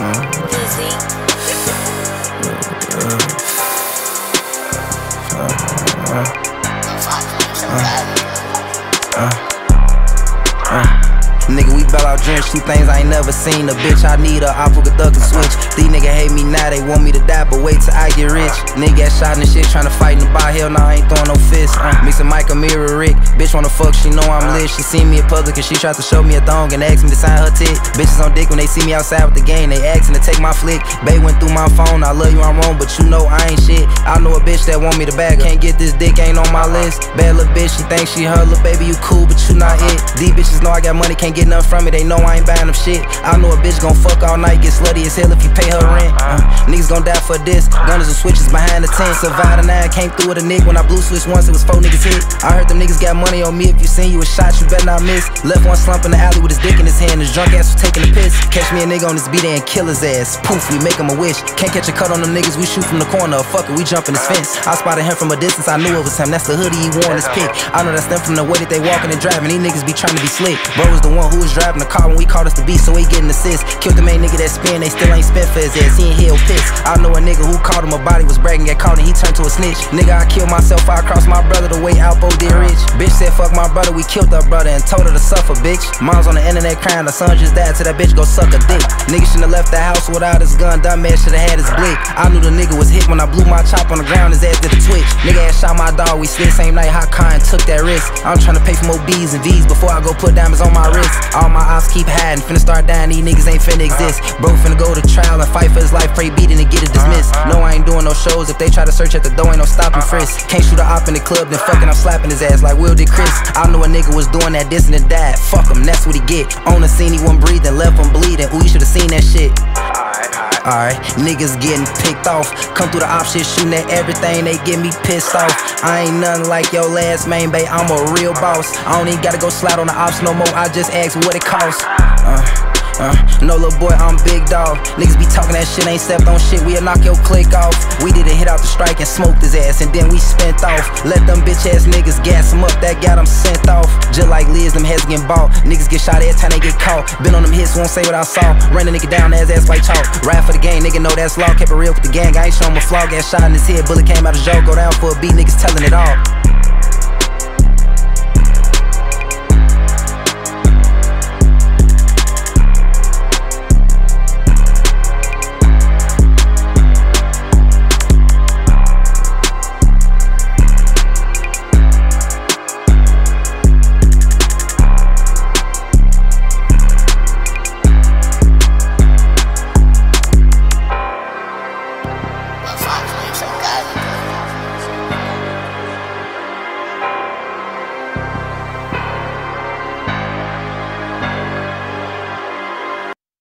Nigga, we bell out drinks, two things I ain't never seen. A bitch, I need a I forget duck and switch. These niggas hate me now, they want me to die, but wait till I get rich. Nigga got shot in the shit, tryna fight in the bar, hell nah, I ain't throwing no fists. Mixing Mike, Amira, Rick. Bitch wanna fuck, she know I'm lit. She seen me in public and she tried to show me a thong and asked me to sign her tit. Bitches on dick when they see me outside with the gang, they asking to take my flick. Bae went through my phone, I love you, I'm wrong, but you know I ain't shit. I know a bitch that want me to bag, can't get this dick, ain't on my list. Bad little bitch, she thinks she her little baby, you cool, but you not it. These bitches know I got money, can't get nothing from me, they know I ain't buying them shit. I know a bitch gon' fuck all night, get slutty as hell if you pay her rent. Niggas gon' die for this, gunners and switches behind the tent. Survived a 9, came through with a nick. When I blue switch once, it was 4 niggas hit. I heard them niggas got money on me, if you seen you a shot, you better not miss. Left one slump in the alley with his dick in his hand, his drunk ass was taking a piss. Catch me a nigga on this beat and kill his ass. Poof, we make him a wish. Can't catch a cut on them niggas, we shoot from the corner. Fuck it, we jump in his fence. I spotted him from a distance, I knew it was him. That's the hoodie he wore in his pic. I know that's them from the way that they walking and driving. These niggas be trying to be slick. Bro was the one who was driving the car when we caught us the beat, so he getting assist. Killed the main nigga that spin, they still ain't spent for his ass. He ain't hell pissed. I know a nigga who called him a body, was bragging, got caught and he turned to a snitch. Nigga, I killed myself, I crossed my brother the way Alpo did Rich. Bitch said fuck my brother, we killed her brother and told her to suffer, bitch. Mom's on the internet crying, the son just died, till that bitch go suck a dick. Nigga shouldn't have left the house without his gun, dumbass should've had his blick. I knew the nigga was hit when I blew my chop on the ground, his ass did a twitch. Nigga had shot my dog, we slid same night, hot car and took that risk. I'm tryna pay for more B's and V's before I go put diamonds on my wrist. All my ops keep hiding, finna start dying, these niggas ain't finna exist. Bro finna go to trial and fight for his life, pray beating and get it dismissed. No, I ain't doing no shows, if they try to search at the door, ain't no stopping frisk. Can't shoot a op in the club, then fucking I'm slapping his ass like Will did Chris. I knew a nigga was doing that, dissing and died. Fuck him, that's what he get. On the scene, he wasn't breathing, left him bleeding. Ooh, you should've seen that shit. Alright, niggas getting picked off. Come through the op shit, shooting at everything, they get me pissed off. I ain't nothing like your last main bae, I'm a real boss. I don't even gotta go slide on the ops no more, I just ask what it costs. No little boy, I'm big dog. Niggas be talking that shit, ain't stepped on shit, we'll knock your click off. We did a hit out the strike and smoked his ass, and then we spent off. Let them bitch ass niggas gas him up, that got him sent off. Just like Liz, them heads getting bought. Niggas get shot every time they get caught. Been on them hits, won't say what I saw. Ran a nigga down, ass white chalk. Ride for the game, nigga know that's law. Kept it real with the gang, I ain't show him a flaw. Got shot in his head, bullet came out of jaw. Go down for a beat, niggas telling it all.